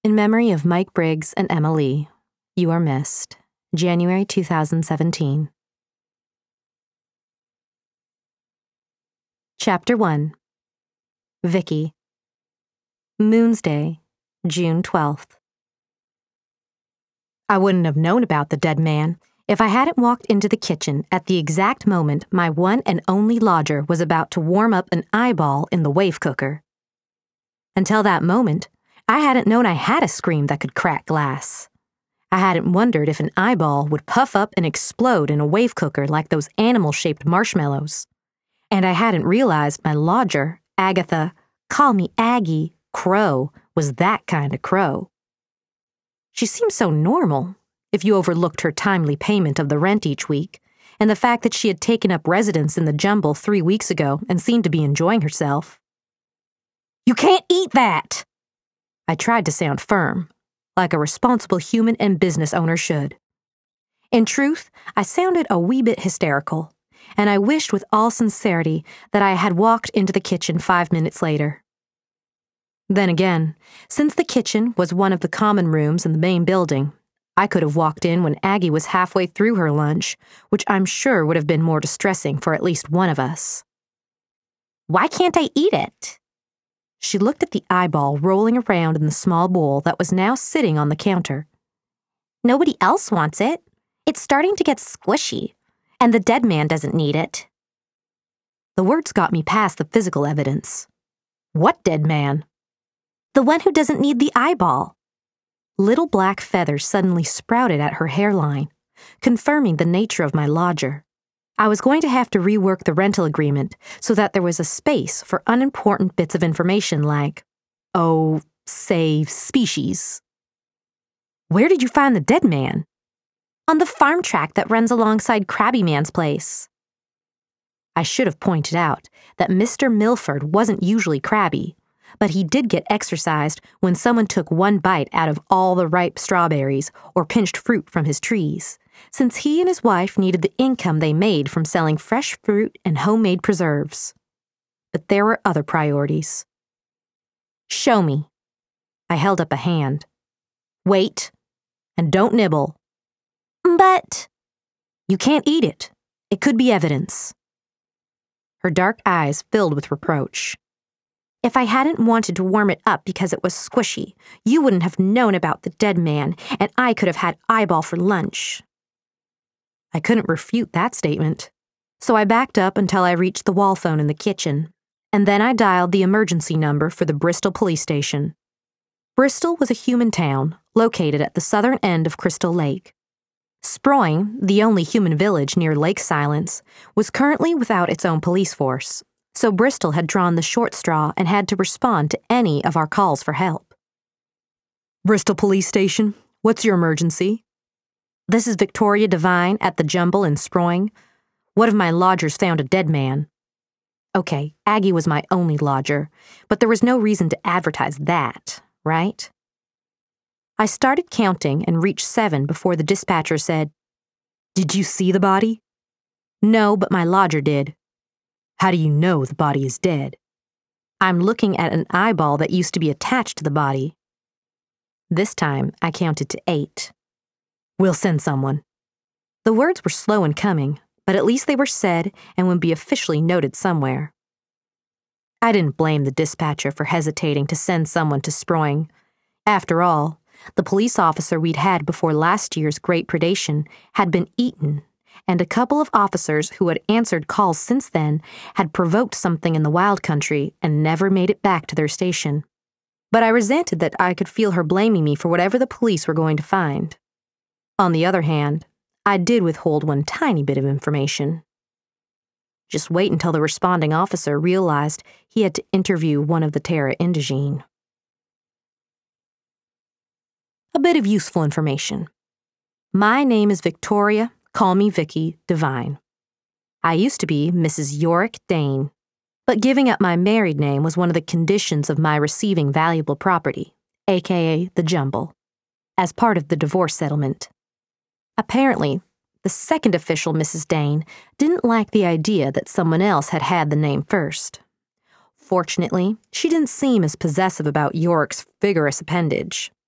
In memory of Mike Briggs and Emma Lee, you are missed. January 2017. Chapter 1. Vicky. Moonsday, June 12th. I wouldn't have known about the dead man if I hadn't walked into the kitchen at the exact moment my one and only lodger was about to warm up an eyeball in the wave cooker. Until that moment, I hadn't known I had a scream that could crack glass. I hadn't wondered if an eyeball would puff up and explode in a wave cooker like those animal-shaped marshmallows. And I hadn't realized my lodger, Agatha, call me Aggie, Crow, was that kind of crow. She seemed so normal, if you overlooked her timely payment of the rent each week, and the fact that she had taken up residence in the jumble 3 weeks ago and seemed to be enjoying herself. "You can't eat that!" I tried to sound firm, like a responsible human and business owner should. In truth, I sounded a wee bit hysterical, and I wished with all sincerity that I had walked into the kitchen 5 minutes later. Then again, since the kitchen was one of the common rooms in the main building, I could have walked in when Aggie was halfway through her lunch, which I'm sure would have been more distressing for at least one of us. "Why can't I eat it?" She looked at the eyeball rolling around in the small bowl that was now sitting on the counter. "Nobody else wants it. It's starting to get squishy, and the dead man doesn't need it." The words got me past the physical evidence. "What dead man?" "The one who doesn't need the eyeball." Little black feathers suddenly sprouted at her hairline, confirming the nature of my lodger. I was going to have to rework the rental agreement so that there was a space for unimportant bits of information like, say, species. "Where did you find the dead man?" "On the farm track that runs alongside Krabby Man's place." I should have pointed out that Mr. Milford wasn't usually crabby, but he did get exercised when someone took one bite out of all the ripe strawberries or pinched fruit from his trees, since he and his wife needed the income they made from selling fresh fruit and homemade preserves. But there were other priorities. "Show me." I held up a hand. "Wait, and don't nibble." "But..." "You can't eat it. It could be evidence." Her dark eyes filled with reproach. "If I hadn't wanted to warm it up because it was squishy, you wouldn't have known about the dead man, and I could have had eyeball for lunch." I couldn't refute that statement, so I backed up until I reached the wall phone in the kitchen, and then I dialed the emergency number for the Bristol police station. Bristol was a human town located at the southern end of Crystal Lake. Sproing, the only human village near Lake Silence, was currently without its own police force, so Bristol had drawn the short straw and had to respond to any of our calls for help. "Bristol Police Station, what's your emergency?" "This is Victoria Devine at the Jumble in Sproing. One of my lodgers found a dead man." Okay, Aggie was my only lodger, but there was no reason to advertise that, right? I started counting and reached 7 before the dispatcher said, "Did you see the body?" "No, but my lodger did." "How do you know the body is dead?" "I'm looking at an eyeball that used to be attached to the body." This time, I counted to 8. "We'll send someone." The words were slow in coming, but at least they were said and would be officially noted somewhere. I didn't blame the dispatcher for hesitating to send someone to Sproing. After all, the police officer we'd had before last year's great predation had been eaten, and a couple of officers who had answered calls since then had provoked something in the wild country and never made it back to their station. But I resented that I could feel her blaming me for whatever the police were going to find. On the other hand, I did withhold one tiny bit of information. Just wait until the responding officer realized he had to interview one of the Terra Indigene. A bit of useful information. My name is Victoria, call me Vicky, Devine. I used to be Mrs. Yorick Dane, but giving up my married name was one of the conditions of my receiving valuable property, aka the Jumble, as part of the divorce settlement. Apparently, the second official, Mrs. Dane, didn't like the idea that someone else had had the name first. Fortunately, she didn't seem as possessive about Yorick's vigorous appendage,